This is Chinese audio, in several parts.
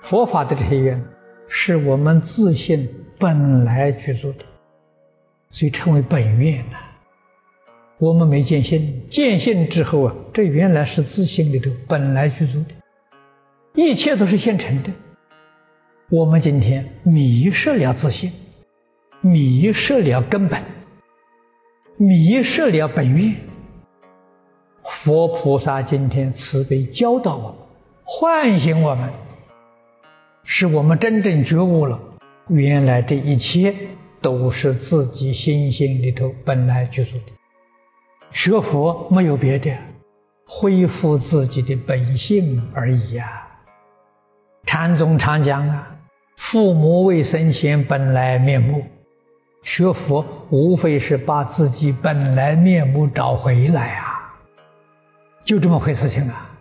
佛法的这些缘，是我们自性本来具足的，所以称为本愿呐。我们没见性，见性之后啊，这原来是自性里头本来具足的，一切都是现成的。我们今天迷失了自性，迷失了根本，迷失了本愿。佛菩萨今天慈悲教导我们，唤醒我们，使我们真正觉悟了，原来这一切都是自己心性里头本来具足的。学佛没有别的，恢复自己的本性而已呀。禅宗常讲啊，父母未生前本来面目，学佛无非是把自己本来面目找回来啊，就这么回事情啊。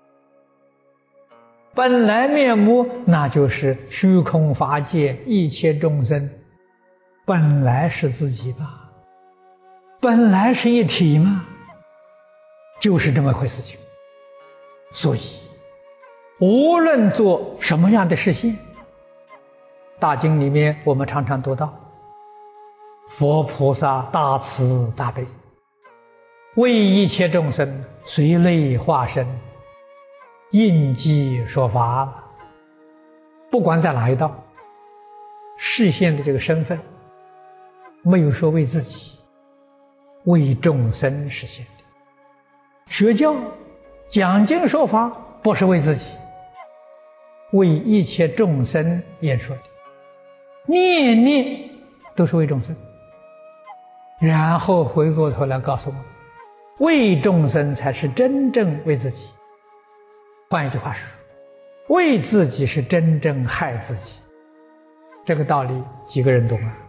本来面目那就是虚空法界一切众生本来是自己吧，本来是一体嘛，就是这么回事情。所以无论做什么样的事情，大经里面我们常常读到佛菩萨大慈大悲，为一切众生随类化身，应机说法。不管在哪一道，示现的这个身份没有说为自己，为众生实现的。学教讲经说法不是为自己，为一切众生演说的，念念都是为众生。然后回过头来告诉我们，为众生才是真正为自己。换一句话说，为自己是真正害自己。这个道理几个人懂啊？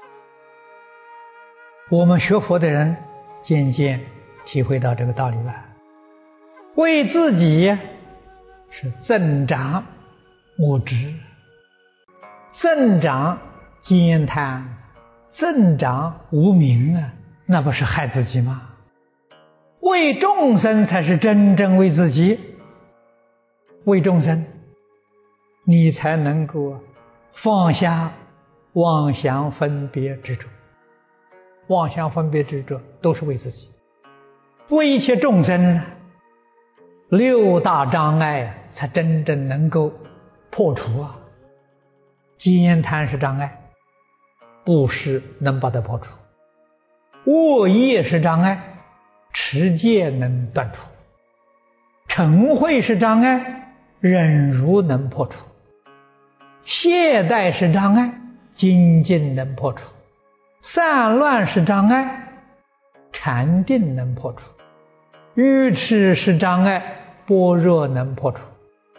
我们学佛的人渐渐体会到这个道理了。为自己是增长我执，增长慳贪，增长无明啊，那不是害自己吗？为众生才是真正为自己。为众生，你才能够放下妄想分别执着。妄想分别执着都是为自己，为一切众生，六大障碍才真正能够破除啊。慳贪是障碍，布施能把它破除；恶业是障碍，持戒能断除；嗔恚是障碍，忍辱能破除；懈怠是障碍，精进能破除；散乱是障碍，禅定能破除；愚痴是障碍，般若能破除。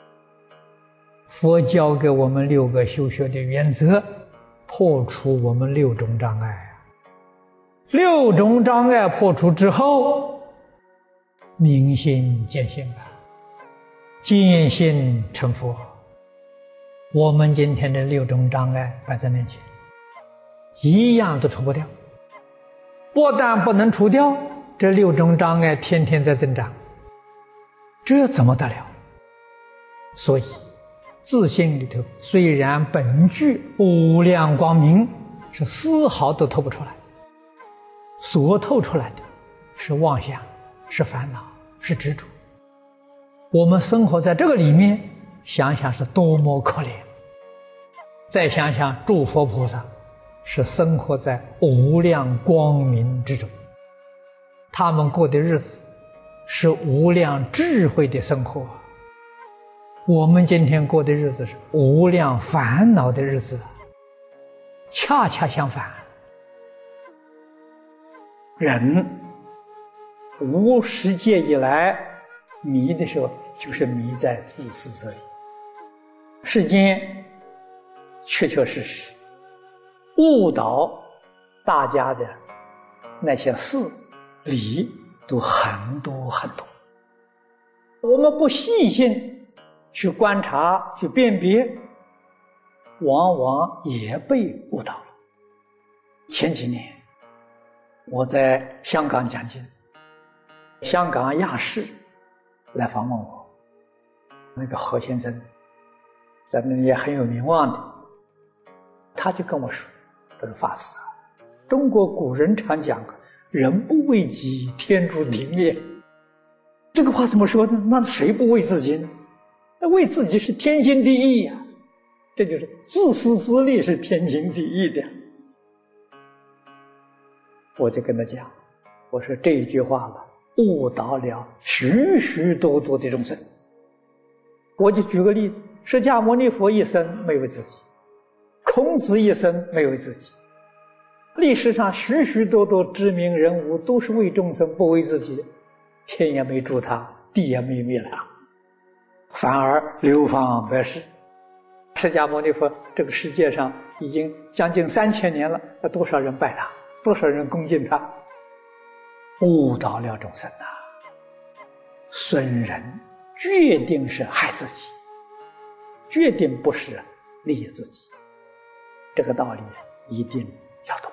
佛教给我们6个修学的原则，破除我们6种障碍。6种障碍破除之后，明心见性了，见性成佛。我们今天的6种障碍摆在面前，一样都除不掉。不但不能除掉，这6种障碍天天在增长，这怎么得了？所以自性里头虽然本具无量光明，是丝毫都透不出来，所透出来的是妄想，是烦恼，是执着。我们生活在这个里面，想想是多么可怜。再想想诸佛菩萨是生活在无量光明之中，他们过的日子是无量智慧的生活。我们今天过的日子是无量烦恼的日子，恰恰相反。人无始界以来迷的时候，就是迷在自私自利。世间确确实实误导大家的那些事理都很多很多，我们不细心去观察去辨别，往往也被误导了。前几年我在香港讲经，香港亚视来访问我，那个何先生咱们也很有名望的，他就跟我说：“他说法师啊，中国古人常讲人不为己，天诛地灭。这个话怎么说呢？那谁不为自己呢？那为自己是天经地义呀，这就是自私自利是天经地义的。”我就跟他讲，我说这一句话了，误导了许许多多的众生。我就举个例子，释迦牟尼佛一生没为自己，孔子一生没为自己，历史上许许多多知名人物都是为众生不为自己，天也没助他，地也没灭他，反而流芳百世。释迦牟尼佛这个世界上已经将近3000年了，多少人拜他，多少人恭敬他，误导了众生啊！损人决定是害自己，决定不是利益自己，这个道理一定要懂。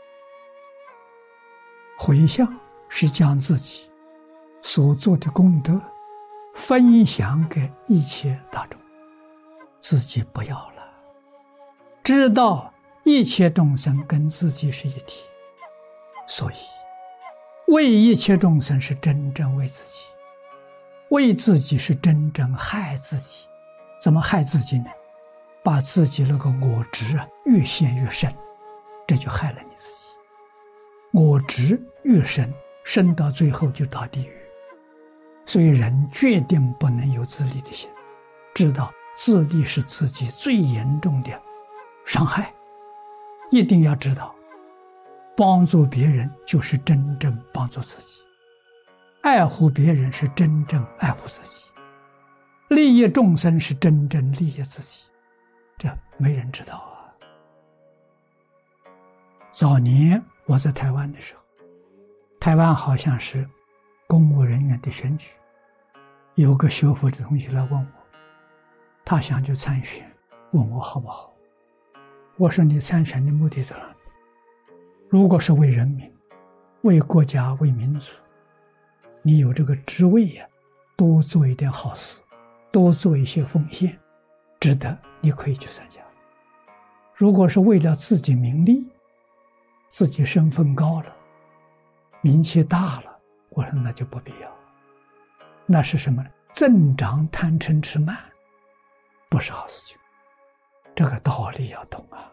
回向是将自己所做的功德分享给一切大众，自己不要了，知道一切众生跟自己是一体，所以为一切众生是真正为自己，为自己是真正害自己。怎么害自己呢？把自己那个我执越陷越深，这就害了你自己。我执越深，深到最后就到地狱。所以人决定不能有自利的心，知道自利是自己最严重的伤害，一定要知道帮助别人就是真正帮助自己，爱护别人是真正爱护自己，利益众生是真正利益自己，这没人知道啊。早年我在台湾的时候，台湾好像是公务人员的选举，有个学佛的同学来问我，他想去参选，问我好不好。我说你参选的目的在哪里？如果是为人民、为国家、为民族，你有这个职位呀，多做一点好事，多做一些奉献，值得，你可以去参加。如果是为了自己名利，自己身份高了，名气大了，我说那就不必要。那是什么呢？增长贪嗔痴慢，不是好事情。这个道理要懂啊。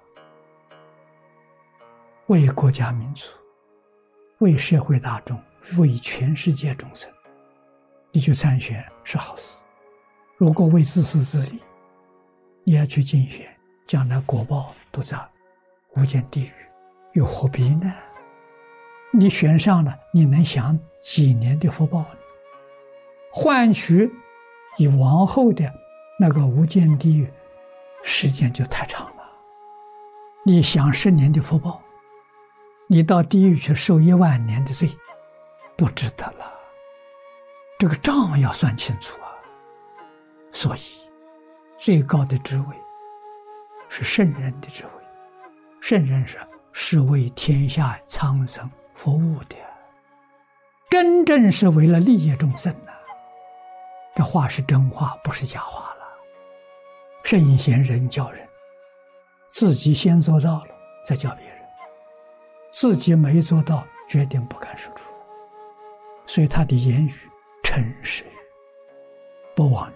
为国家民族，为社会大众，为全世界众生，你去参选是好事。如果为自私自利，你要去竞选，将来果报都在无间地狱，又何必呢？你选上了，你能享几年的福报呢？换取以往后的那个无间地狱，时间就太长了。你享10年的福报，你到地狱去受10000年的罪，不值得了。这个账要算清楚啊。所以最高的智慧是圣人的智慧，圣人是为天下苍生服务的，真正是为了利益众生啊。这话是真话，不是假话了。圣贤人教人，自己先做到了，再教别人，自己没做到，决定不敢说出。所以他的言语诚实语，不妄语。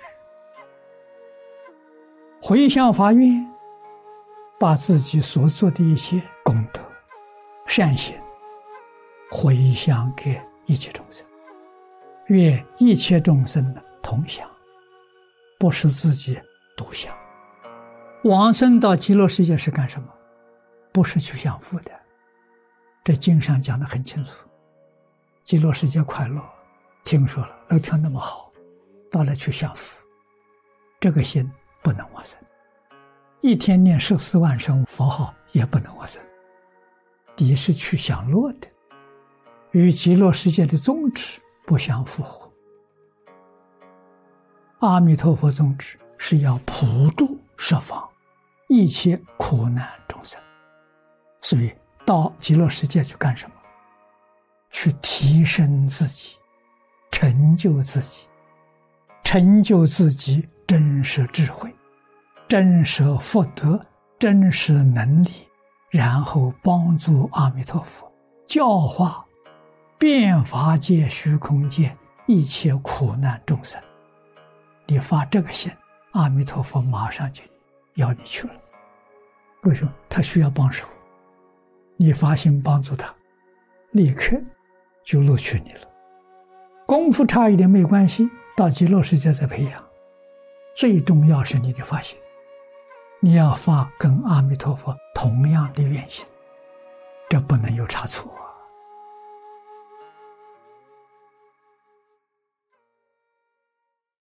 回向发愿，把自己所做的一些功德善行回向给一切众生，愿一切众生同享，不是自己独享。往生到极乐世界是干什么？不是去享福的。这经上讲得很清楚，极乐世界快乐，听说了，乐听那么好，到了去享福，这个心不能往生。一天念14万声佛号也不能往生。你是去享乐的，与极乐世界的宗旨不相符合。阿弥陀佛宗旨是要普度十方一切苦难众生，所以到极乐世界去干什么？去提升自己，成就自己，成就自己真实智慧， 真实福德、真实能力，然后帮助阿弥陀佛教化遍法界、虚空界一切苦难众生。你发这个心，阿弥陀佛马上就要你去了。为什么？他需要帮手，你发心帮助他，立刻就录取你了。功夫差一点没关系，到极乐世界再培养。最重要是你的发心，你要发跟阿弥陀佛同样的愿心，这不能有差错。